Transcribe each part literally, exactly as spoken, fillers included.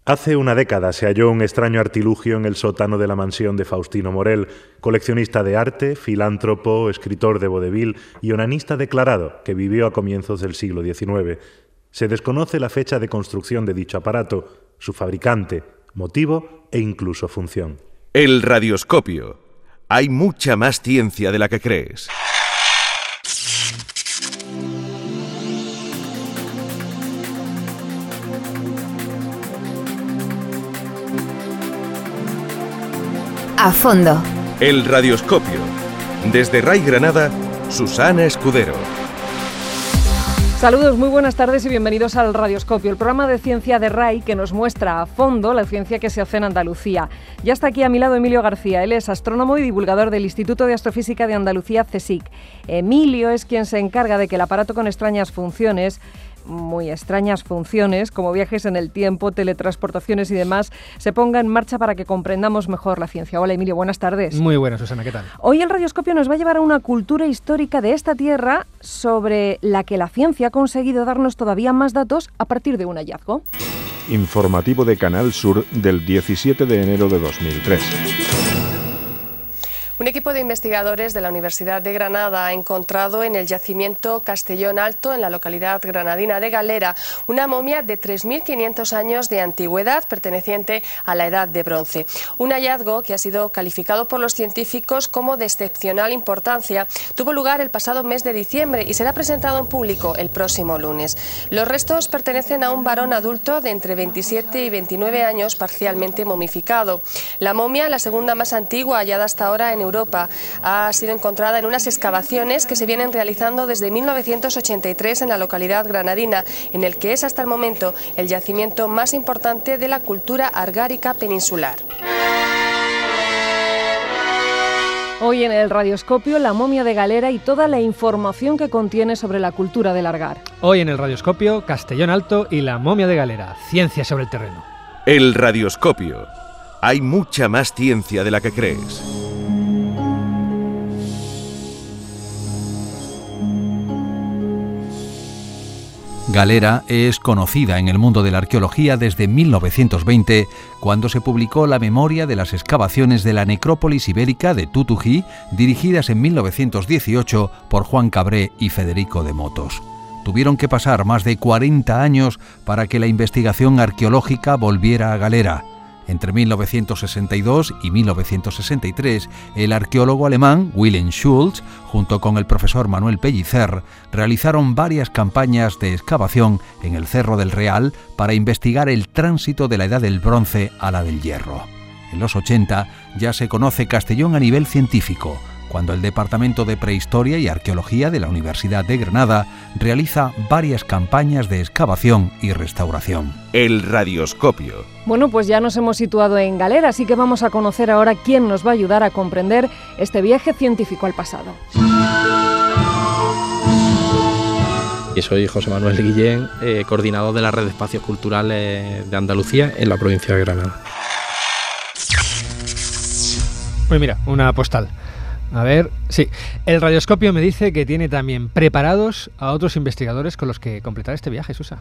Hace una década se halló un extraño artilugio en el sótano de la mansión de Faustino Morel, coleccionista de arte, filántropo, escritor de vodevil y onanista declarado que vivió a comienzos del siglo diecinueve. Se desconoce la fecha de construcción de dicho aparato, su fabricante, motivo e incluso función. El radioscopio. Hay mucha más ciencia de la que crees. A fondo. El radioscopio. Desde RAI Granada, Susana Escudero. Saludos, muy buenas tardes y bienvenidos al Radioscopio, el programa de ciencia de RAI que nos muestra a fondo la ciencia que se hace en Andalucía. Ya está aquí a mi lado Emilio García, él es astrónomo y divulgador del Instituto de Astrofísica de Andalucía, CSIC. Emilio es quien se encarga de que el aparato con extrañas funciones, muy extrañas funciones, como viajes en el tiempo, teletransportaciones y demás, se ponga en marcha para que comprendamos mejor la ciencia. Hola Emilio, buenas tardes. Muy buenas, Susana, ¿qué tal? Hoy el Radioscopio nos va a llevar a una cultura histórica de esta tierra sobre la que la ciencia ha conseguido darnos todavía más datos a partir de un hallazgo. Informativo de Canal Sur del diecisiete de enero de dos mil tres. Un equipo de investigadores de la Universidad de Granada ha encontrado en el yacimiento Castellón Alto, en la localidad granadina de Galera, una momia de tres mil quinientos años de antigüedad perteneciente a la Edad de Bronce. Un hallazgo que ha sido calificado por los científicos como de excepcional importancia tuvo lugar el pasado mes de diciembre y será presentado en público el próximo lunes. Los restos pertenecen a un varón adulto de entre veintisiete y veintinueve años parcialmente momificado. La momia, la segunda más antigua hallada hasta ahora en Europa, ha sido encontrada en unas excavaciones que se vienen realizando desde mil novecientos ochenta y tres en la localidad granadina, en el que es hasta el momento el yacimiento más importante de la cultura argárica peninsular. Hoy en el Radioscopio, la momia de Galera y toda la información que contiene sobre la cultura del Argar. Hoy en el Radioscopio, Castellón Alto y la momia de Galera, ciencia sobre el terreno. El radioscopio. Hay mucha más ciencia de la que crees. Galera es conocida en el mundo de la arqueología desde mil novecientos veinte, cuando se publicó la memoria de las excavaciones de la necrópolis ibérica de Tutují, dirigidas en mil novecientos dieciocho por Juan Cabré y Federico de Motos. Tuvieron que pasar más de cuarenta años para que la investigación arqueológica volviera a Galera. Entre mil novecientos sesenta y dos y mil novecientos sesenta y tres, el arqueólogo alemán Wilhelm Schultz, junto con el profesor Manuel Pellicer, realizaron varias campañas de excavación en el Cerro del Real para investigar el tránsito de la Edad del Bronce a la del Hierro. En los ochenta ya se conoce Castellón a nivel científico, cuando el Departamento de Prehistoria y Arqueología de la Universidad de Granada realiza varias campañas de excavación y restauración. El radioscopio. Bueno, pues ya nos hemos situado en Galera, así que vamos a conocer ahora quién nos va a ayudar a comprender este viaje científico al pasado. Y soy José Manuel Guillén, eh, coordinador de la Red de Espacios Culturales de Andalucía en la provincia de Granada. Pues mira, una postal. A ver, sí, el radioscopio me dice que tiene también preparados a otros investigadores con los que completar este viaje, Susa.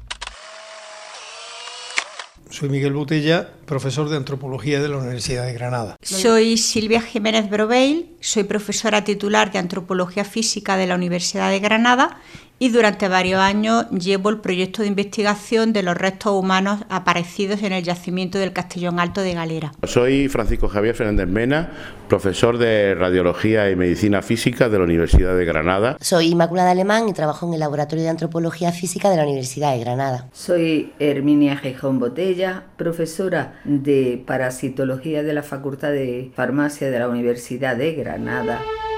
Soy Miguel Botella, profesor de Antropología de la Universidad de Granada. Soy Silvia Jiménez Broveil, soy profesora titular de Antropología Física de la Universidad de Granada y durante varios años llevo el proyecto de investigación de los restos humanos aparecidos en el yacimiento del Castellón Alto de Galera. Soy Francisco Javier Fernández Mena, profesor de Radiología y Medicina Física de la Universidad de Granada. Soy Inmaculada Alemán y trabajo en el Laboratorio de Antropología Física de la Universidad de Granada. Soy Herminia Gijón Botella, profesora de Parasitología de la Facultad de Farmacia de la Universidad de Granada.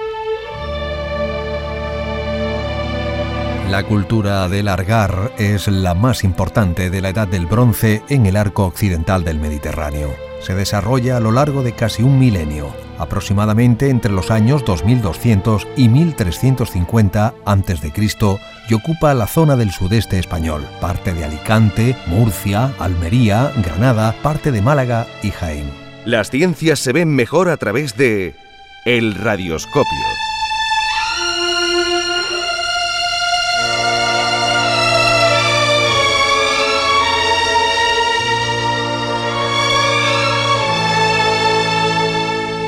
La cultura del Argar es la más importante de la Edad del Bronce en el arco occidental del Mediterráneo. Se desarrolla a lo largo de casi un milenio, aproximadamente entre los años dos mil doscientos y mil trescientos cincuenta antes de Cristo, y ocupa la zona del sudeste español, parte de Alicante, Murcia, Almería, Granada, parte de Málaga y Jaén. Las ciencias se ven mejor a través de el radioscopio.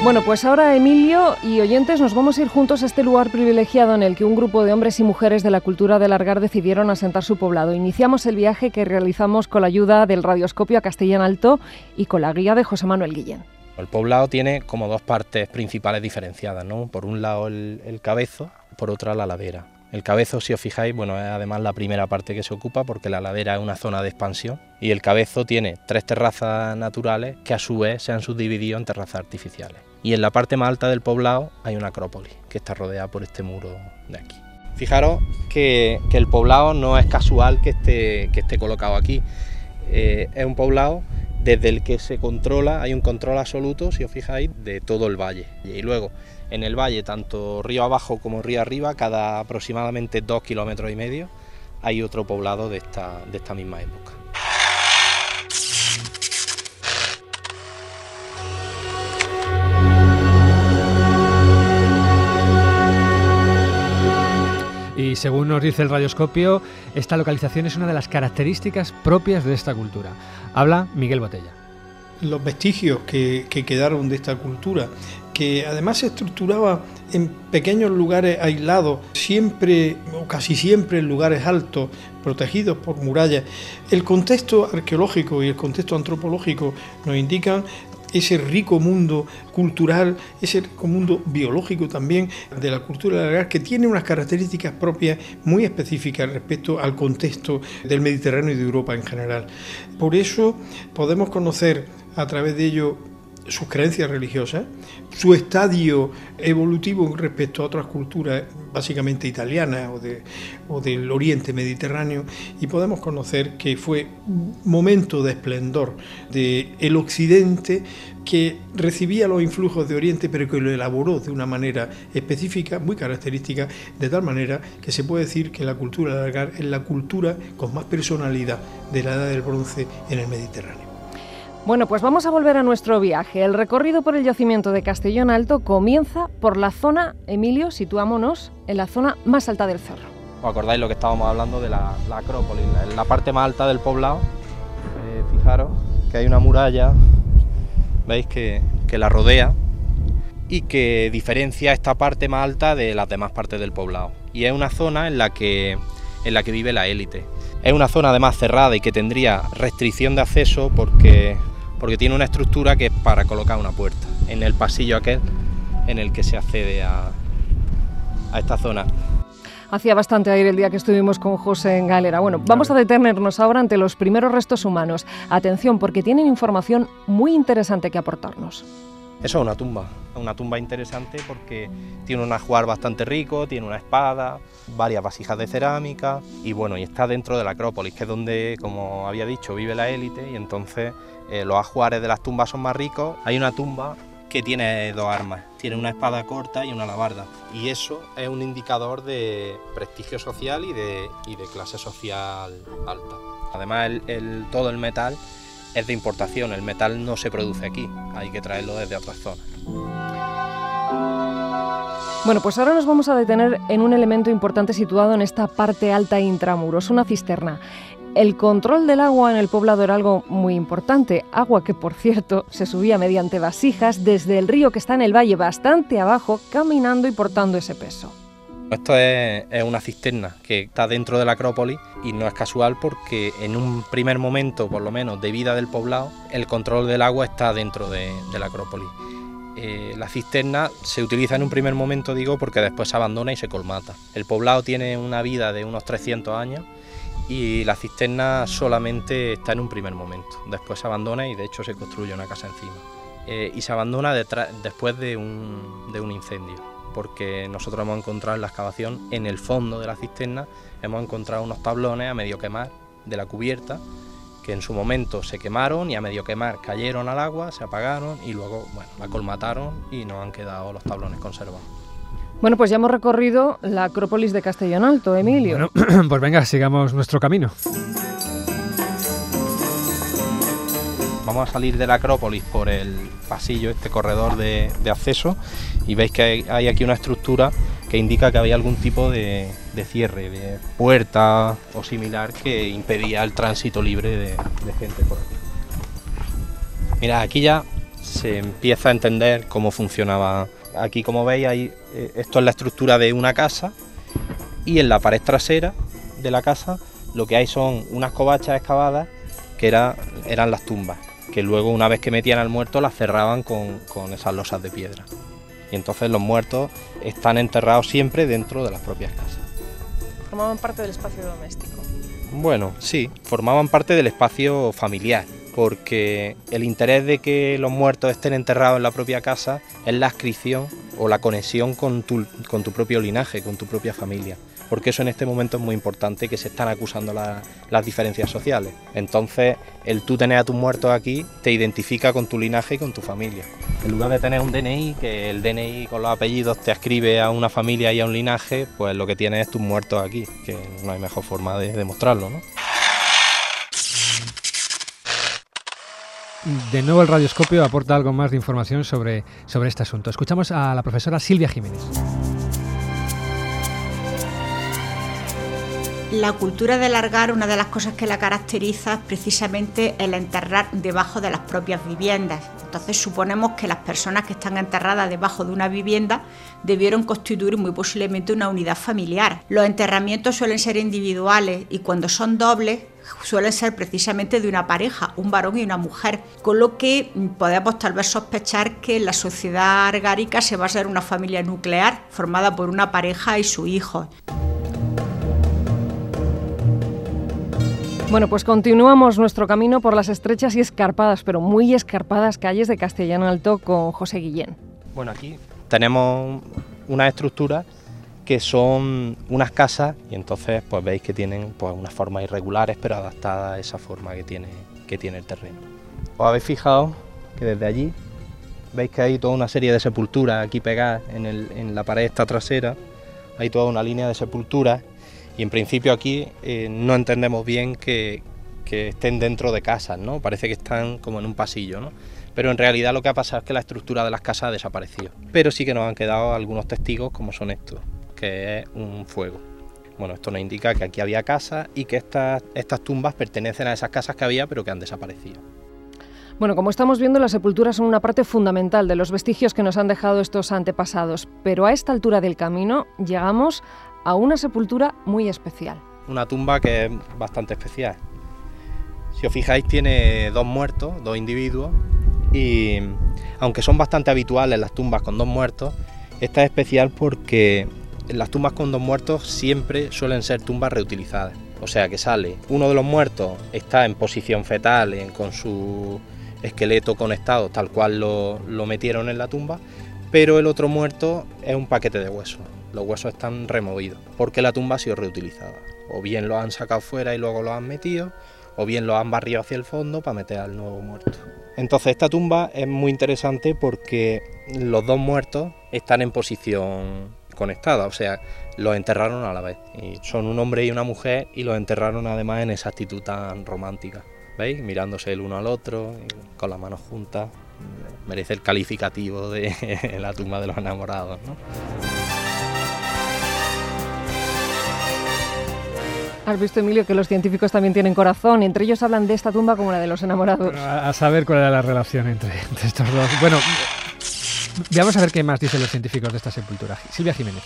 Bueno, pues ahora, Emilio y oyentes, nos vamos a ir juntos a este lugar privilegiado en el que un grupo de hombres y mujeres de la cultura del Algar decidieron asentar su poblado. Iniciamos el viaje que realizamos con la ayuda del radioscopio a Castellón Alto y con la guía de José Manuel Guillén. El poblado tiene como dos partes principales diferenciadas, ¿no? Por un lado el, el cabezo, por otra la ladera. El cabezo, si os fijáis, bueno, es además la primera parte que se ocupa porque la ladera es una zona de expansión y el cabezo tiene tres terrazas naturales que a su vez se han subdividido en terrazas artificiales. Y en la parte más alta del poblado hay una acrópolis que está rodeada por este muro de aquí. Fijaros que, que el poblado no es casual que esté, que esté colocado aquí. Eh, es un poblado desde el que se controla, hay un control absoluto, si os fijáis, de todo el valle. Y luego, en el valle, tanto río abajo como río arriba, cada aproximadamente dos kilómetros y medio, hay otro poblado de esta, de esta misma época. Y según nos dice el radioscopio, esta localización es una de las características propias de esta cultura. Habla Miguel Botella. Los vestigios que, que quedaron de esta cultura, que además se estructuraba en pequeños lugares aislados, siempre o casi siempre en lugares altos, protegidos por murallas. El contexto arqueológico y el contexto antropológico nos indican ese rico mundo cultural, ese rico mundo biológico también de la cultura del Algar, que tiene unas características propias muy específicas respecto al contexto del Mediterráneo y de Europa en general. Por eso podemos conocer a través de ello sus creencias religiosas, su estadio evolutivo respecto a otras culturas, básicamente italianas o, de, o del Oriente Mediterráneo, y podemos conocer que fue un momento de esplendor del Occidente que recibía los influjos de Oriente, pero que lo elaboró de una manera específica, muy característica, de tal manera que se puede decir que la cultura del Algar es la cultura con más personalidad de la Edad del Bronce en el Mediterráneo. Bueno, pues vamos a volver a nuestro viaje. El recorrido por el yacimiento de Castellón Alto comienza por la zona, Emilio, situámonos en la zona más alta del cerro. ¿Os acordáis lo que estábamos hablando de la, la acrópolis? En la parte más alta del poblado, eh, fijaros que hay una muralla, veis que, que la rodea y que diferencia esta parte más alta de las demás partes del poblado. Y es una zona en la que, en la que vive la élite. Es una zona además cerrada y que tendría restricción de acceso porque... porque tiene una estructura que es para colocar una puerta en el pasillo aquel en el que se accede a, a esta zona. Hacía bastante aire el día que estuvimos con José en Galera. Bueno, vamos a detenernos ahora ante los primeros restos humanos. Atención, porque tienen información muy interesante que aportarnos. Eso es una tumba, una tumba interesante porque tiene un ajuar bastante rico, tiene una espada, varias vasijas de cerámica y bueno, y está dentro de la acrópolis, que es donde, como había dicho, vive la élite y entonces eh, los ajuares de las tumbas son más ricos. Hay una tumba que tiene dos armas, tiene una espada corta y una alabarda y eso es un indicador de prestigio social y de, y de clase social alta. Además el, el, todo el metal es de importación, el metal no se produce aquí, hay que traerlo desde otras zonas. Bueno, pues ahora nos vamos a detener en un elemento importante situado en esta parte alta intramuros, una cisterna. El control del agua en el poblado era algo muy importante, agua que, por cierto, se subía mediante vasijas desde el río que está en el valle bastante abajo, caminando y portando ese peso. Esto es, es una cisterna que está dentro de la acrópolis y no es casual porque en un primer momento, por lo menos, de vida del poblado, el control del agua está dentro de, de la acrópolis. Eh, la cisterna se utiliza en un primer momento, digo, porque después se abandona y se colmata. El poblado tiene una vida de unos trescientos años y la cisterna solamente está en un primer momento. Después se abandona y de hecho se construye una casa encima. Eh, y se abandona detrás, después de un, de un incendio. Porque nosotros hemos encontrado en la excavación, en el fondo de la cisterna, hemos encontrado unos tablones a medio quemar de la cubierta, que en su momento se quemaron y a medio quemar cayeron al agua, se apagaron y luego bueno, la colmataron y nos han quedado los tablones conservados. Bueno, pues ya hemos recorrido la acrópolis de Castellón Alto, Emilio. Bueno, pues venga, sigamos nuestro camino. Vamos a salir de la acrópolis por el pasillo, este corredor de, de acceso, y veis que hay, hay aquí una estructura que indica que había algún tipo de, de cierre, de puerta o similar que impedía el tránsito libre de, de gente por aquí. Mira, aquí ya se empieza a entender cómo funcionaba. Aquí, como veis, hay, eh, esto es la estructura de una casa, y en la pared trasera de la casa lo que hay son unas covachas excavadas que era, eran las tumbas, que luego, una vez que metían al muerto, las cerraban con, con esas losas de piedra. Y entonces los muertos están enterrados siempre dentro de las propias casas. Formaban parte del espacio doméstico. Bueno, sí, formaban parte del espacio familiar, porque el interés de que los muertos estén enterrados en la propia casa es la adscripción o la conexión con tu, con tu propio linaje, con tu propia familia. Porque eso en este momento es muy importante, que se están acusando la, las diferencias sociales. Entonces, el tú tener a tus muertos aquí te identifica con tu linaje y con tu familia. En lugar de tener un D N I, que el D N I con los apellidos te ascribe a una familia y a un linaje, pues lo que tienes es tus muertos aquí, que no hay mejor forma de demostrarlo, ¿no? De nuevo el radioscopio aporta algo más de información sobre, sobre este asunto. Escuchamos a la profesora Silvia Jiménez. La cultura del largar, una de las cosas que la caracteriza es precisamente el enterrar debajo de las propias viviendas. Entonces suponemos que las personas que están enterradas debajo de una vivienda debieron constituir muy posiblemente una unidad familiar. Los enterramientos suelen ser individuales y cuando son dobles suelen ser precisamente de una pareja, un varón y una mujer, con lo que podemos tal vez sospechar que la sociedad argárica se basa en una familia nuclear formada por una pareja y sus hijos. Bueno, pues continuamos nuestro camino por las estrechas y escarpadas, pero muy escarpadas calles de Castellano Alto con José Guillén. Bueno, aquí tenemos unas estructuras que son unas casas y entonces pues veis que tienen pues unas formas irregulares pero adaptadas a esa forma que tiene, que tiene el terreno. Os habéis fijado que desde allí veis que hay toda una serie de sepulturas aquí pegadas en, el, en la pared esta trasera, hay toda una línea de sepulturas. Y en principio aquí eh, no entendemos bien que, que estén dentro de casas, ¿no? Parece que están como en un pasillo, ¿no? Pero en realidad lo que ha pasado es que la estructura de las casas ha desaparecido. Pero sí que nos han quedado algunos testigos como son estos, que es un fuego. Bueno, esto nos indica que aquí había casas y que estas, estas tumbas pertenecen a esas casas que había pero que han desaparecido. Bueno, como estamos viendo, las sepulturas son una parte fundamental de los vestigios que nos han dejado estos antepasados, pero a esta altura del camino llegamos a una sepultura muy especial. Una tumba que es bastante especial. Si os fijáis, tiene dos muertos, dos individuos, y aunque son bastante habituales las tumbas con dos muertos, esta es especial porque las tumbas con dos muertos siempre suelen ser tumbas reutilizadas. O sea que sale, uno de los muertos está en posición fetal, en, con su esqueleto conectado, tal cual lo, lo metieron en la tumba, pero el otro muerto es un paquete de huesos. Los huesos están removidos porque la tumba ha sido reutilizada. O bien los han sacado fuera y luego los han metido, o bien los han barrido hacia el fondo para meter al nuevo muerto. Entonces esta tumba es muy interesante porque los dos muertos están en posición conectada, o sea, los enterraron a la vez. Y son un hombre y una mujer y los enterraron además en esa actitud tan romántica. ¿Veis? Mirándose el uno al otro, con las manos juntas. Merece el calificativo de la tumba de los enamorados, ¿no? Has visto, Emilio, que los científicos también tienen corazón, y entre ellos hablan de esta tumba como la de los enamorados. Bueno, a saber cuál era la relación entre, entre estos dos. Bueno, veamos a ver qué más dicen los científicos de esta sepultura. Silvia Jiménez.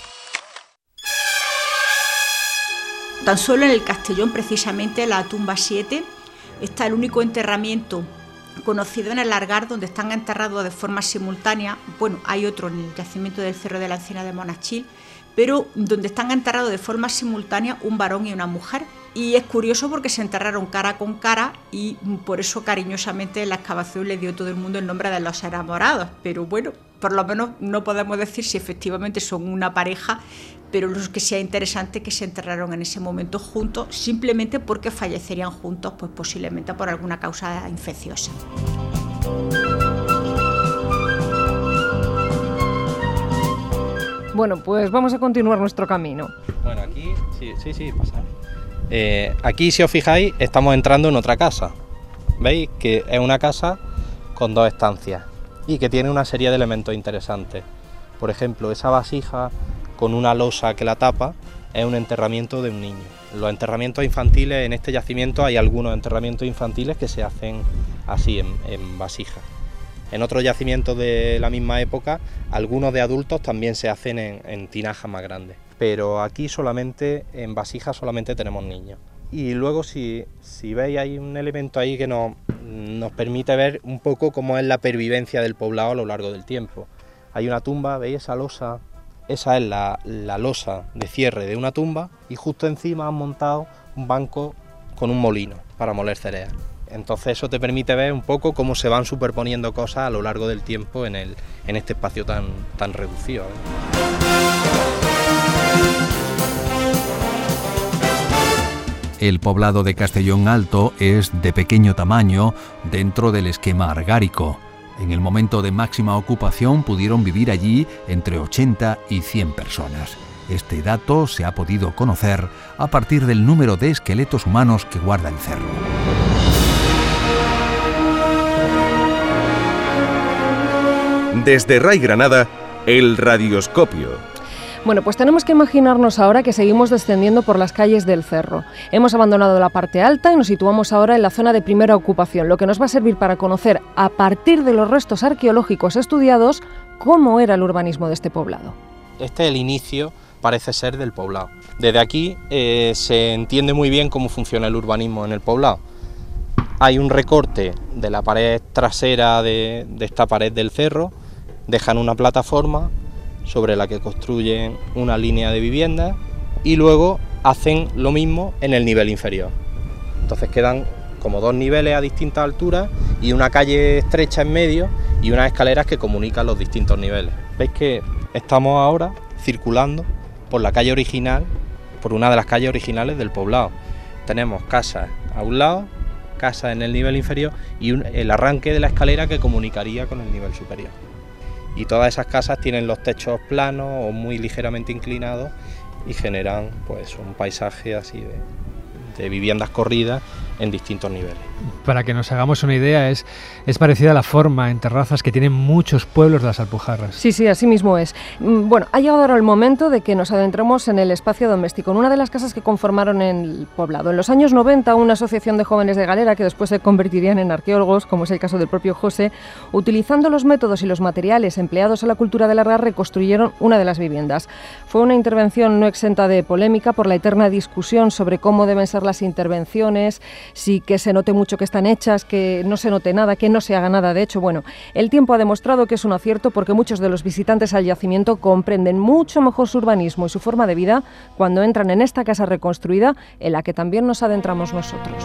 Tan solo en el Castellón, precisamente, la tumba siete, está el único enterramiento conocido en el Largar donde están enterrados de forma simultánea. Bueno, hay otro en el yacimiento del Cerro de la Encina de Monachil, pero donde están enterrados de forma simultánea un varón y una mujer. Y es curioso porque se enterraron cara con cara y por eso cariñosamente la excavación le dio a todo el mundo el nombre de los enamorados. Pero bueno, por lo menos no podemos decir si efectivamente son una pareja, pero lo que sea interesante es que se enterraron en ese momento juntos, simplemente porque fallecerían juntos, pues posiblemente por alguna causa infecciosa. Bueno, pues vamos a continuar nuestro camino. Bueno, aquí, sí, sí, sí, pasa. Eh, aquí, si os fijáis, estamos entrando en otra casa. ¿Veis? Que es una casa con dos estancias y que tiene una serie de elementos interesantes. Por ejemplo, esa vasija con una losa que la tapa es un enterramiento de un niño. Los enterramientos infantiles, en este yacimiento hay algunos enterramientos infantiles que se hacen así, en, en vasijas. En otros yacimientos de la misma época, algunos de adultos también se hacen en, en tinajas más grandes, pero aquí solamente, en vasijas solamente tenemos niños. Y luego si, si veis hay un elemento ahí que nos, nos permite ver un poco cómo es la pervivencia del poblado a lo largo del tiempo. Hay una tumba, ¿veis esa losa? Esa es la, la losa de cierre de una tumba y justo encima han montado un banco con un molino para moler cereal. Entonces eso te permite ver un poco cómo se van superponiendo cosas a lo largo del tiempo en, el, en este espacio tan, tan reducido, ¿eh? El poblado de Castellón Alto es de pequeño tamaño dentro del esquema argárico. En el momento de máxima ocupación pudieron vivir allí entre ochenta y cien personas. Este dato se ha podido conocer a partir del número de esqueletos humanos que guarda el cerro. Desde Ray Granada, el radioscopio. Bueno, pues tenemos que imaginarnos ahora que seguimos descendiendo por las calles del cerro. Hemos abandonado la parte alta y nos situamos ahora en la zona de primera ocupación, lo que nos va a servir para conocer, a partir de los restos arqueológicos estudiados, cómo era el urbanismo de este poblado. Este es el inicio, parece ser, del poblado. Desde aquí eh, se entiende muy bien cómo funciona el urbanismo en el poblado. Hay un recorte de la pared trasera de, de esta pared del cerro, dejan una plataforma sobre la que construyen una línea de viviendas y luego hacen lo mismo en el nivel inferior. Entonces quedan como dos niveles a distintas alturas y una calle estrecha en medio y unas escaleras que comunican los distintos niveles. Veis que estamos ahora circulando por la calle original, por una de las calles originales del poblado. Tenemos casas a un lado, casas en el nivel inferior y un, el arranque de la escalera que comunicaría con el nivel superior. Y todas esas casas tienen los techos planos o muy ligeramente inclinados y generan pues un paisaje así de, de viviendas corridas en distintos niveles. Para que nos hagamos una idea, es, es parecida a la forma en terrazas que tienen muchos pueblos de las Alpujarras. Sí, sí, así mismo es. Bueno, ha llegado ahora el momento de que nos adentremos en el espacio doméstico, en una de las casas que conformaron el poblado. En los años noventa, una asociación de jóvenes de Galera, que después se convertirían en arqueólogos, como es el caso del propio José, utilizando los métodos y los materiales empleados en la cultura de Larga, reconstruyeron una de las viviendas. Fue una intervención no exenta de polémica por la eterna discusión sobre cómo deben ser las intervenciones, si que se note mucho que están hechas, que no se note nada, que no se haga nada. De hecho, bueno, el tiempo ha demostrado que es un acierto porque muchos de los visitantes al yacimiento comprenden mucho mejor su urbanismo y su forma de vida cuando entran en esta casa reconstruida en la que también nos adentramos nosotros.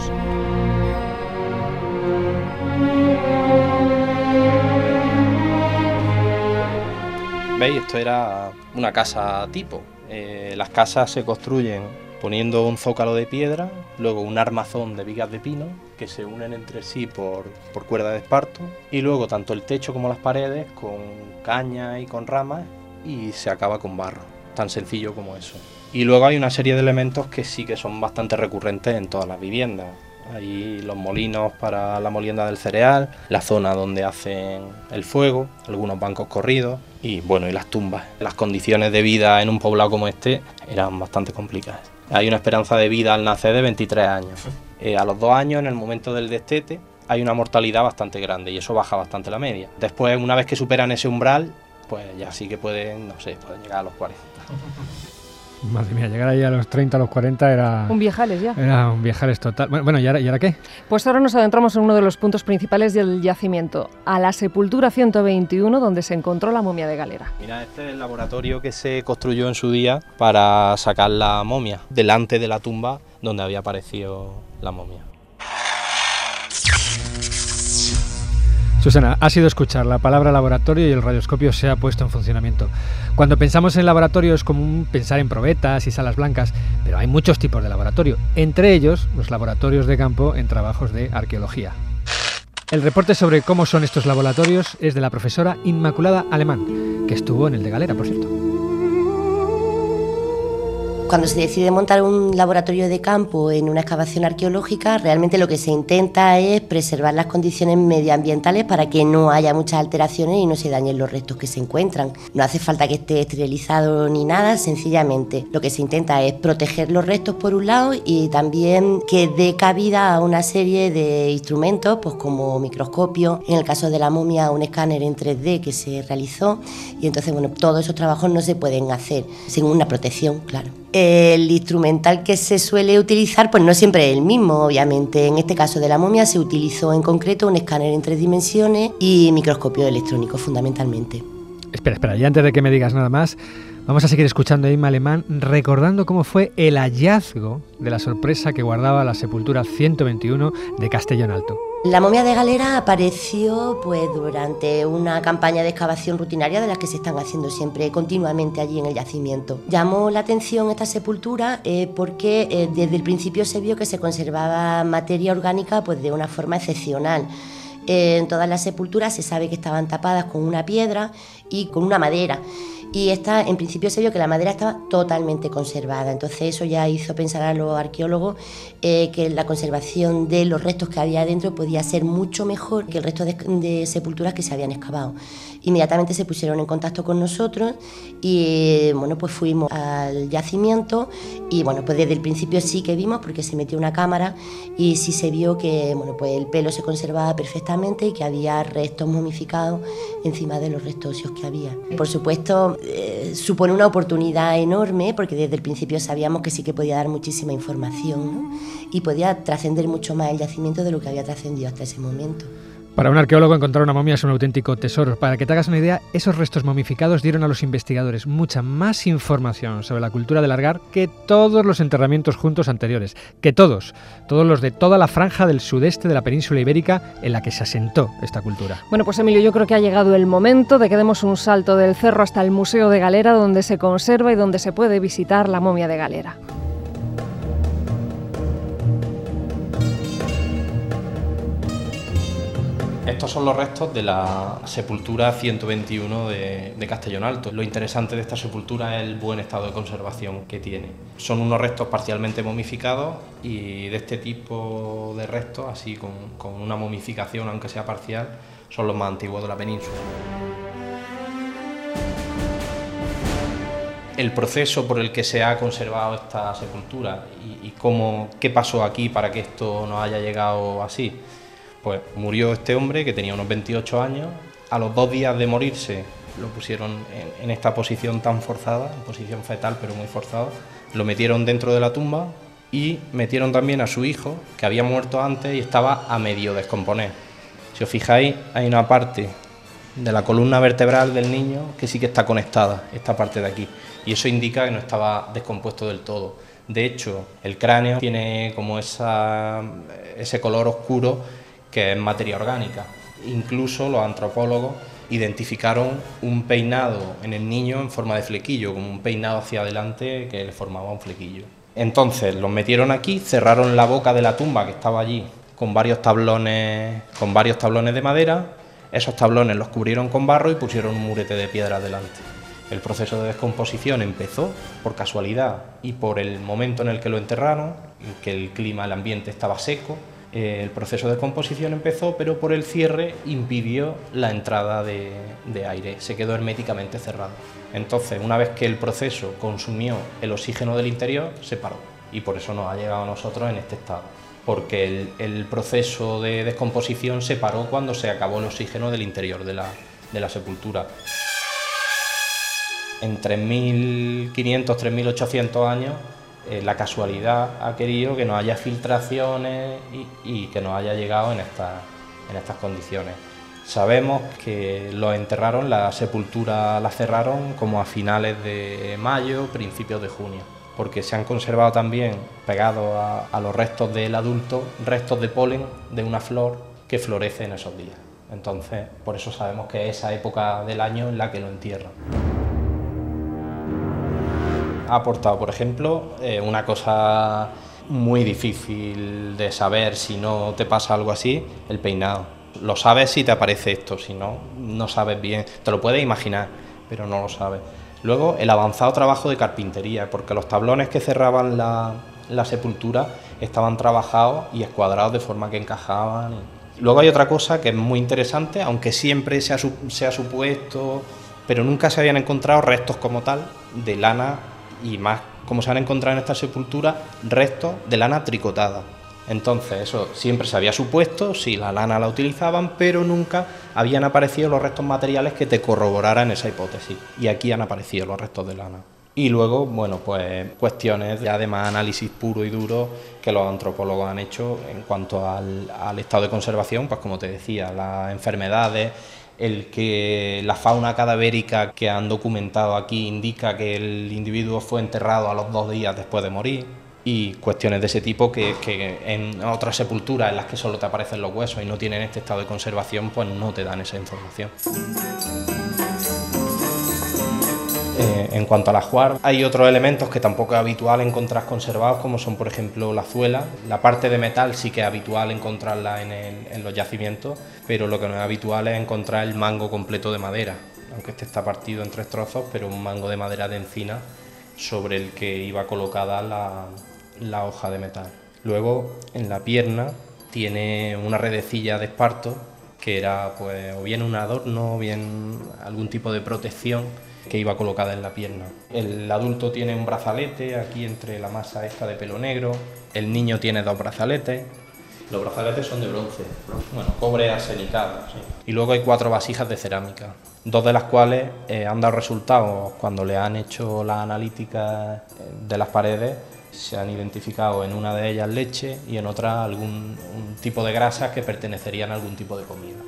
¿Veis? Esto era una casa tipo. Eh, las casas se construyen poniendo un zócalo de piedra, luego un armazón de vigas de pino que se unen entre sí por, por cuerda de esparto y luego tanto el techo como las paredes con caña y con ramas y se acaba con barro, tan sencillo como eso. Y luego hay una serie de elementos que sí que son bastante recurrentes en todas las viviendas. Hay los molinos para la molienda del cereal, la zona donde hacen el fuego, algunos bancos corridos y bueno, y las tumbas. Las condiciones de vida en un poblado como este eran bastante complicadas. Hay una esperanza de vida al nacer de veintitrés años. Eh, a los dos años, en el momento del destete, hay una mortalidad bastante grande y eso baja bastante la media. Después, una vez que superan ese umbral, pues ya sí que pueden, no sé, pueden llegar a los cuarenta. Madre mía, llegar ahí a los treinta, a los cuarenta era... Un viejales ya. Era un viejales total. Bueno, bueno ¿y ahora, ¿y ahora qué? Pues ahora nos adentramos en uno de los puntos principales del yacimiento, a la sepultura ciento veintiuno, donde se encontró la momia de Galera. Mira, este es el laboratorio que se construyó en su día para sacar la momia, delante de la tumba donde había aparecido la momia. Susana, ha sido escuchar la palabra laboratorio y el radioscopio se ha puesto en funcionamiento. Cuando pensamos en laboratorio es común pensar en probetas y salas blancas, pero hay muchos tipos de laboratorio, entre ellos los laboratorios de campo en trabajos de arqueología. El reporte sobre cómo son estos laboratorios es de la profesora Inmaculada Alemán, que estuvo en el de Galera, por cierto. Cuando se decide montar un laboratorio de campo en una excavación arqueológica, realmente lo que se intenta es preservar las condiciones medioambientales para que no haya muchas alteraciones y no se dañen los restos que se encuentran. No hace falta que esté esterilizado ni nada, sencillamente lo que se intenta es proteger los restos por un lado y también que dé cabida a una serie de instrumentos, pues como microscopio, en el caso de la momia un escáner en tres D que se realizó, y entonces bueno, todos esos trabajos no se pueden hacer sin una protección, claro. El instrumental que se suele utilizar pues no siempre es el mismo, obviamente. En este caso de la momia se utilizó en concreto un escáner en tres dimensiones y microscopio electrónico fundamentalmente. Espera, espera, y antes de que me digas nada más, vamos a seguir escuchando a Inma Alemán recordando cómo fue el hallazgo de la sorpresa que guardaba la sepultura ciento veintiuno de Castellón Alto. La momia de Galera apareció pues durante una campaña de excavación rutinaria de las que se están haciendo siempre continuamente allí en el yacimiento. Llamó la atención esta sepultura eh, porque eh, desde el principio se vio que se conservaba materia orgánica pues de una forma excepcional. Eh, en todas las sepulturas se sabe que estaban tapadas con una piedra y con una madera. Y esta, en principio se vio que la madera estaba totalmente conservada, entonces eso ya hizo pensar a los arqueólogos eh, que la conservación de los restos que había dentro podía ser mucho mejor que el resto de, de sepulturas que se habían excavado. Inmediatamente se pusieron en contacto con nosotros y bueno, pues fuimos al yacimiento y bueno, pues desde el principio sí que vimos, porque se metió una cámara y sí se vio que bueno, pues el pelo se conservaba perfectamente y que había restos momificados encima de los restos óseos que había. Por supuesto, eh, supone una oportunidad enorme porque desde el principio sabíamos que sí que podía dar muchísima información, ¿no? Y podía trascender mucho más el yacimiento de lo que había trascendido hasta ese momento. Para un arqueólogo encontrar una momia es un auténtico tesoro. Para que te hagas una idea, esos restos momificados dieron a los investigadores mucha más información sobre la cultura del Argar que todos los enterramientos juntos anteriores, que todos, todos los de toda la franja del sudeste de la península ibérica en la que se asentó esta cultura. Bueno, pues Emilio, yo creo que ha llegado el momento de que demos un salto del cerro hasta el Museo de Galera, donde se conserva y donde se puede visitar la momia de Galera. Estos son los restos de la sepultura ciento veintiuno de, de Castellón Alto. Lo interesante de esta sepultura es el buen estado de conservación que tiene. Son unos restos parcialmente momificados y de este tipo de restos, así con, con una momificación, aunque sea parcial, son los más antiguos de la península. El proceso por el que se ha conservado esta sepultura y, y cómo, qué pasó aquí para que esto nos haya llegado así. Pues murió este hombre, que tenía unos veintiocho años. A los dos días de morirse lo pusieron en, en esta posición tan forzada, en posición fetal pero muy forzada. Lo metieron dentro de la tumba y metieron también a su hijo, que había muerto antes y estaba a medio descomponer. Si os fijáis, hay una parte de la columna vertebral del niño que sí que está conectada, esta parte de aquí, y eso indica que no estaba descompuesto del todo. De hecho, el cráneo tiene como esa, ese color oscuro que es materia orgánica. Incluso los antropólogos identificaron un peinado en el niño en forma de flequillo, como un peinado hacia adelante que le formaba un flequillo. Entonces los metieron aquí, cerraron la boca de la tumba que estaba allí con varios tablones, con varios tablones de madera. Esos tablones los cubrieron con barro y pusieron un murete de piedra delante. El proceso de descomposición empezó por casualidad y por el momento en el que lo enterraron, en que el clima, el ambiente estaba seco. El proceso de descomposición empezó, pero por el cierre impidió la entrada de, de aire, se quedó herméticamente cerrado. Entonces, una vez que el proceso consumió el oxígeno del interior, se paró y por eso nos ha llegado a nosotros en este estado, porque el, el proceso de descomposición se paró cuando se acabó el oxígeno del interior de la, de la sepultura. En tres mil quinientos, tres mil ochocientos años, Eh, la casualidad ha querido que no haya filtraciones y, y que nos haya llegado en, esta, en estas condiciones. Sabemos que lo enterraron, la sepultura la cerraron como a finales de mayo, principios de junio, porque se han conservado también, pegados a, a los restos del adulto, restos de polen de una flor que florece en esos días. Entonces, por eso sabemos que es esa época del año en la que lo entierran. Ha aportado, por ejemplo, eh, una cosa muy difícil de saber si no te pasa algo así, el peinado. Lo sabes si te aparece esto, si no, no sabes bien. Te lo puedes imaginar, pero no lo sabes. Luego el avanzado trabajo de carpintería, porque los tablones que cerraban la, la sepultura estaban trabajados y escuadrados de forma que encajaban. Luego hay otra cosa que es muy interesante, aunque siempre se ha, se ha supuesto, pero nunca se habían encontrado restos como tal de lana, y más como se han encontrado en esta sepultura, restos de lana tricotada. Entonces eso siempre se había supuesto, si la lana la utilizaban, pero nunca habían aparecido los restos materiales que te corroboraran esa hipótesis. Y aquí han aparecido los restos de lana. Y luego, bueno, pues cuestiones ya de más análisis puro y duro que los antropólogos han hecho en cuanto al, al estado de conservación, pues como te decía, las enfermedades, el que la fauna cadavérica que han documentado aquí indica que el individuo fue enterrado a los dos días después de morir, y cuestiones de ese tipo que, que en otras sepulturas en las que solo te aparecen los huesos y no tienen este estado de conservación, pues no te dan esa información. Eh, en cuanto al ajuar, hay otros elementos que tampoco es habitual encontrar conservados, como son por ejemplo la zuela. La parte de metal sí que es habitual encontrarla en, el, en los yacimientos, pero lo que no es habitual es encontrar el mango completo de madera, aunque este está partido en tres trozos, pero un mango de madera de encina sobre el que iba colocada la, la hoja de metal. Luego en la pierna tiene una redecilla de esparto que era pues o bien un adorno o bien algún tipo de protección que iba colocada en la pierna. El adulto tiene un brazalete aquí entre la masa esta de pelo negro, el niño tiene dos brazaletes, los brazaletes son de bronce, bueno, cobre arsenicado, sí. Y luego hay cuatro vasijas de cerámica, dos de las cuales eh, han dado resultados cuando le han hecho las analíticas de las paredes. Se han identificado en una de ellas leche y en otra algún un tipo de grasas que pertenecerían a algún tipo de comida.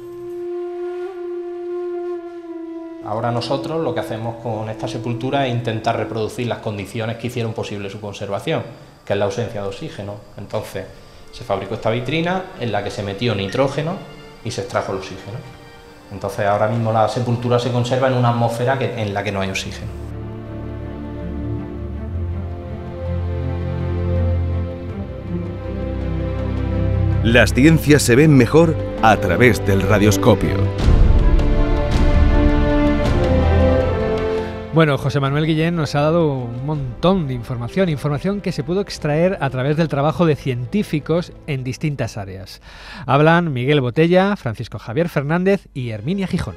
Ahora nosotros lo que hacemos con esta sepultura es intentar reproducir las condiciones que hicieron posible su conservación, que es la ausencia de oxígeno. Entonces se fabricó esta vitrina en la que se metió nitrógeno y se extrajo el oxígeno. Entonces ahora mismo la sepultura se conserva en una atmósfera que, en la que no hay oxígeno. Las ciencias se ven mejor a través del radioscopio. Bueno, José Manuel Guillén nos ha dado un montón de información, información que se pudo extraer a través del trabajo de científicos en distintas áreas. Hablan Miguel Botella, Francisco Javier Fernández y Herminia Gijón.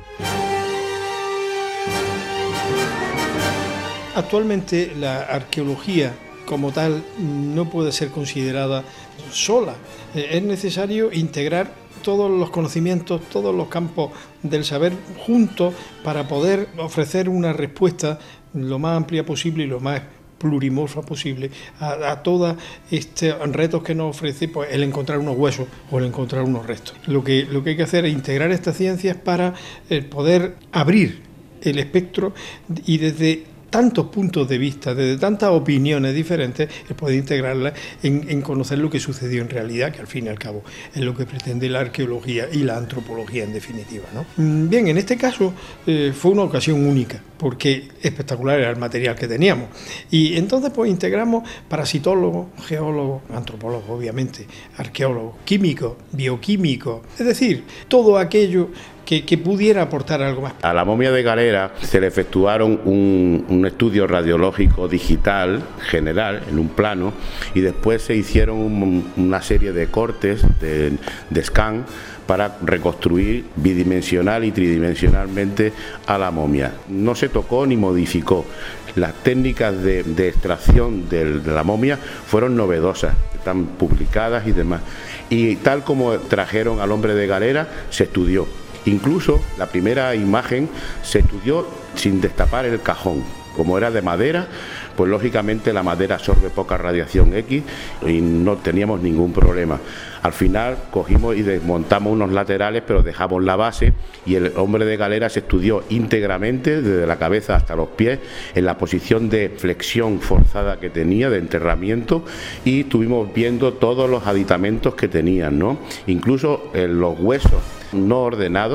Actualmente la arqueología como tal no puede ser considerada sola. Es necesario integrar todos los conocimientos, todos los campos del saber juntos para poder ofrecer una respuesta lo más amplia posible y lo más plurimorfa posible a, a todos estos retos que nos ofrece pues, el encontrar unos huesos o el encontrar unos restos. Lo que, lo que hay que hacer es integrar estas ciencias para eh, poder abrir el espectro y desde tantos puntos de vista, desde tantas opiniones diferentes, es poder integrarlas en, en conocer lo que sucedió en realidad, que al fin y al cabo es lo que pretende la arqueología y la antropología en definitiva, ¿no? Bien, en este caso eh, fue una ocasión única, porque espectacular era el material que teníamos. Y entonces pues integramos parasitólogos, geólogos, antropólogos obviamente, arqueólogos, químicos, bioquímicos, es decir, todo aquello Que, que pudiera aportar algo más. A la momia de Galera se le efectuaron un, un estudio radiológico digital general en un plano y después se hicieron un, una serie de cortes de, de scan para reconstruir bidimensional y tridimensionalmente a la momia. No se tocó ni modificó. Las técnicas de, de extracción de, de la momia fueron novedosas, están publicadas y demás. Y tal como trajeron al hombre de Galera, se estudió. Incluso la primera imagen se estudió sin destapar el cajón. Como era de madera, pues lógicamente la madera absorbe poca radiación X y no teníamos ningún problema. Al final cogimos y desmontamos unos laterales, pero dejamos la base y el hombre de Galera se estudió íntegramente desde la cabeza hasta los pies en la posición de flexión forzada que tenía, de enterramiento, y estuvimos viendo todos los aditamentos que tenían, ¿no? Incluso en los huesos no ordenados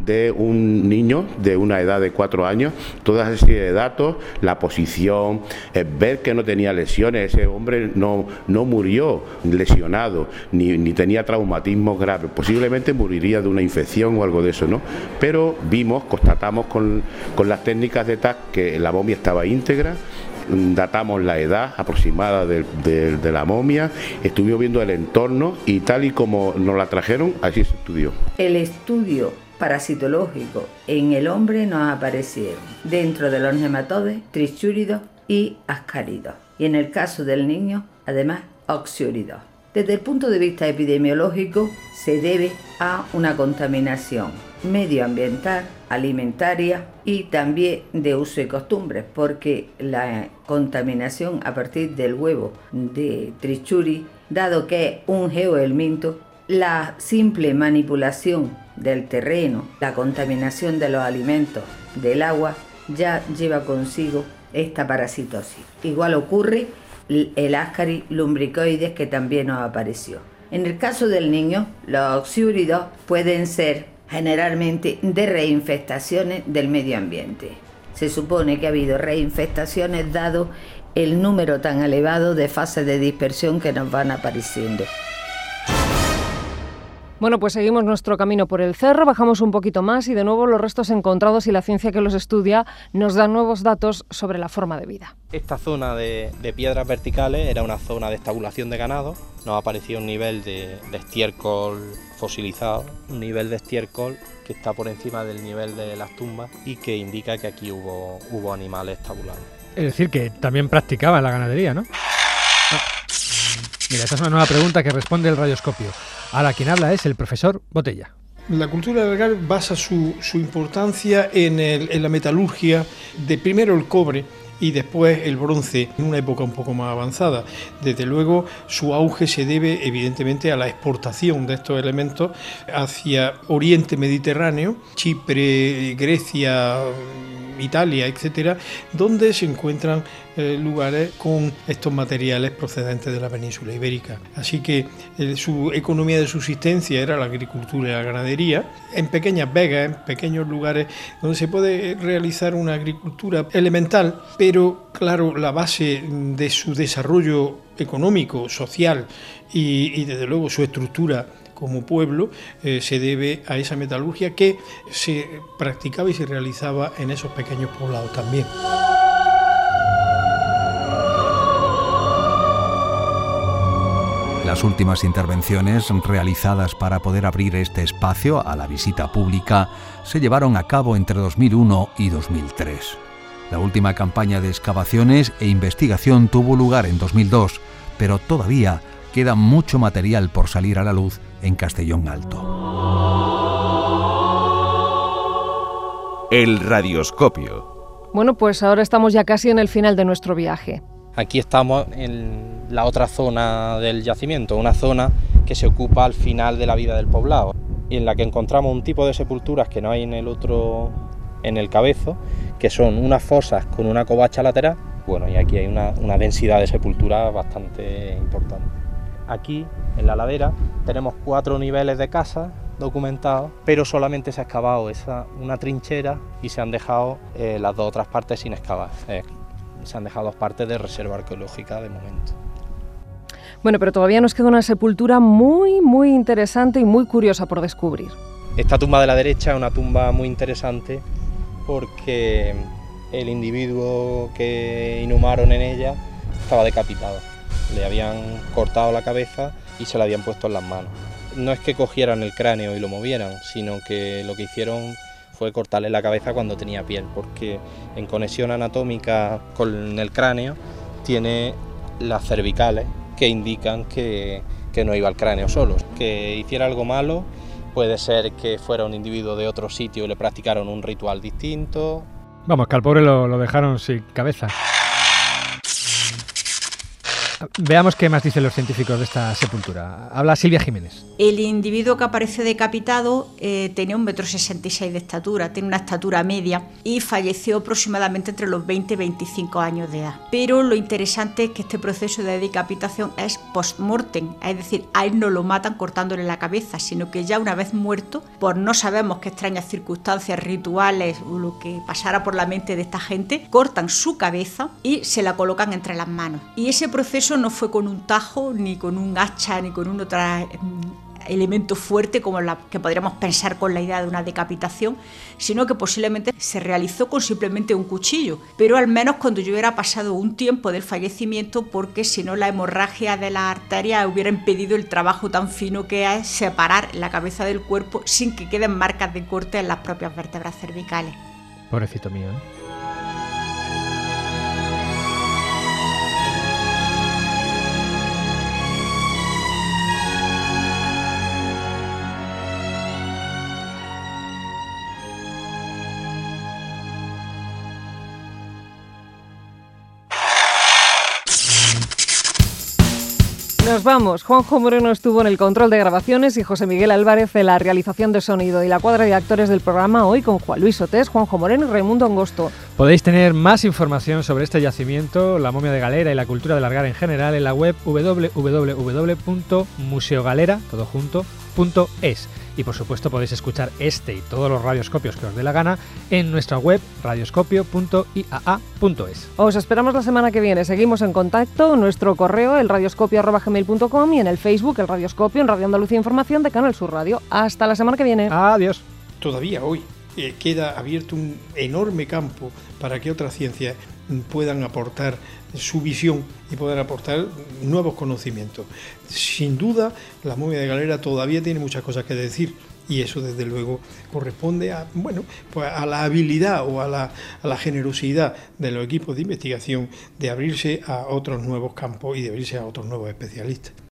de un niño de una edad de cuatro años, toda esa serie de datos, la posición, eh, ver que no tenía lesiones, ese hombre no, no murió lesionado, ni, ni tenía traumatismos graves, posiblemente moriría de una infección o algo de eso, ¿no? Pero vimos, constatamos con, con las técnicas de T A C que la momia estaba íntegra, datamos la edad aproximada de, de, de la momia, estuvimos viendo el entorno y tal y como nos la trajeron, así se estudió. El estudio parasitológico en el hombre nos aparecieron dentro de los nematodes, trichúridos y ascáridos. Y en el caso del niño, además, oxiúridos. Desde el punto de vista epidemiológico, se debe a una contaminación medioambiental, alimentaria y también de uso y costumbres, porque la contaminación a partir del huevo de trichuri, dado que es un geohelminto, la simple manipulación del terreno, la contaminación de los alimentos, del agua, ya lleva consigo esta parasitosis. Igual ocurre el Ascaris lumbricoides, que también nos apareció. En el caso del niño, los oxiúridos pueden ser generalmente de reinfestaciones del medio ambiente. Se supone que ha habido reinfestaciones dado el número tan elevado de fases de dispersión que nos van apareciendo. Bueno, pues seguimos nuestro camino por el cerro, bajamos un poquito más y de nuevo los restos encontrados y la ciencia que los estudia nos da nuevos datos sobre la forma de vida. Esta zona de, de piedras verticales era una zona de estabulación de ganado. Nos apareció un nivel de, de estiércol fosilizado, un nivel de estiércol que está por encima del nivel de las tumbas y que indica que aquí hubo, hubo animales estabulados. Es decir, que también practicaban la ganadería, ¿no? Ah. Mira, esta es una nueva pregunta que responde el radioscopio. Ahora quien habla es el profesor Botella. La cultura del Algarve basa su, su importancia en, el, en la metalurgia de primero el cobre y después el bronce, en una época un poco más avanzada. Desde luego su auge se debe evidentemente a la exportación de estos elementos hacia Oriente Mediterráneo, Chipre, Grecia, Italia, etcétera, donde se encuentran eh, lugares con estos materiales procedentes de la península ibérica. Así que eh, su economía de subsistencia era la agricultura y la ganadería, en pequeñas vegas, en pequeños lugares donde se puede realizar una agricultura elemental, pero claro, la base de su desarrollo económico, social y, y desde luego su estructura como pueblo eh, se debe a esa metalurgia que se practicaba y se realizaba en esos pequeños poblados también. Las últimas intervenciones realizadas para poder abrir este espacio a la visita pública se llevaron a cabo entre dos mil uno y dos mil tres. La última campaña de excavaciones e investigación tuvo lugar en dos mil dos, pero todavía queda mucho material por salir a la luz en Castellón Alto. El radioscopio. Bueno, pues ahora estamos ya casi en el final de nuestro viaje. Aquí estamos en la otra zona del yacimiento, una zona que se ocupa al final de la vida del poblado y en la que encontramos un tipo de sepulturas que no hay en el otro, en el Cabezo, que son unas fosas con una covacha lateral. Bueno, y aquí hay una, una densidad de sepulturas bastante importante. Aquí, en la ladera, tenemos cuatro niveles de casa documentados, pero solamente se ha excavado esa, una trinchera y se han dejado eh, las dos otras partes sin excavar. Eh, se han dejado dos partes de reserva arqueológica de momento. Bueno, pero todavía nos queda una sepultura muy, muy interesante y muy curiosa por descubrir. Esta tumba de la derecha es una tumba muy interesante porque el individuo que inhumaron en ella estaba decapitado. Le habían cortado la cabeza y se la habían puesto en las manos. No es que cogieran el cráneo y lo movieran, sino que lo que hicieron fue cortarle la cabeza cuando tenía piel, porque en conexión anatómica con el cráneo tiene las cervicales que indican que, que no iba al cráneo solo. Que hiciera algo malo, puede ser que fuera un individuo de otro sitio y le practicaron un ritual distinto. Vamos, que al pobre lo, lo dejaron sin cabeza. Veamos qué más dicen los científicos de esta sepultura. Habla Silvia Jiménez. El individuo que apareció decapitado eh, tenía un metro sesenta y seis de estatura, tiene una estatura media y falleció aproximadamente entre los veinte y veinticinco años de edad. Pero lo interesante es que este proceso de decapitación es post-mortem, es decir, a él no lo matan cortándole la cabeza, sino que ya una vez muerto, por no sabemos qué extrañas circunstancias, rituales o lo que pasara por la mente de esta gente, cortan su cabeza y se la colocan entre las manos. Y ese proceso no fue con un tajo, ni con un hacha, ni con un otro elemento fuerte como la que podríamos pensar con la idea de una decapitación, sino que posiblemente se realizó con simplemente un cuchillo, pero al menos cuando yo hubiera pasado un tiempo del fallecimiento, porque si no la hemorragia de la arteria hubiera impedido el trabajo tan fino que es separar la cabeza del cuerpo sin que queden marcas de corte en las propias vértebras cervicales. Pobrecito mío, ¿eh? Nos vamos. Juanjo Moreno estuvo en el control de grabaciones y José Miguel Álvarez en la realización de sonido, y la cuadra de actores del programa hoy con Juan Luis Otés, Juanjo Moreno y Raimundo Angosto. Podéis tener más información sobre este yacimiento, la momia de Galera y la cultura de Largar en general en la web doble u doble u doble u punto museo galera todo junto punto es. Y por supuesto podéis escuchar este y todos los radioscopios que os dé la gana en nuestra web radioscopio punto i a a punto es. Os esperamos la semana que viene. Seguimos en contacto. Nuestro correo, el radioscopio arroba gmail punto com, y en el Facebook, el Radioscopio, en Radio Andalucía Información de Canal Sur Radio. Hasta la semana que viene. Adiós. Todavía hoy eh, queda abierto un enorme campo para que otras ciencias puedan aportar su visión y poder aportar nuevos conocimientos. Sin duda, la momia de Galera todavía tiene muchas cosas que decir, y eso desde luego corresponde a, bueno, pues a la habilidad o a la, a la generosidad de los equipos de investigación de abrirse a otros nuevos campos y de abrirse a otros nuevos especialistas.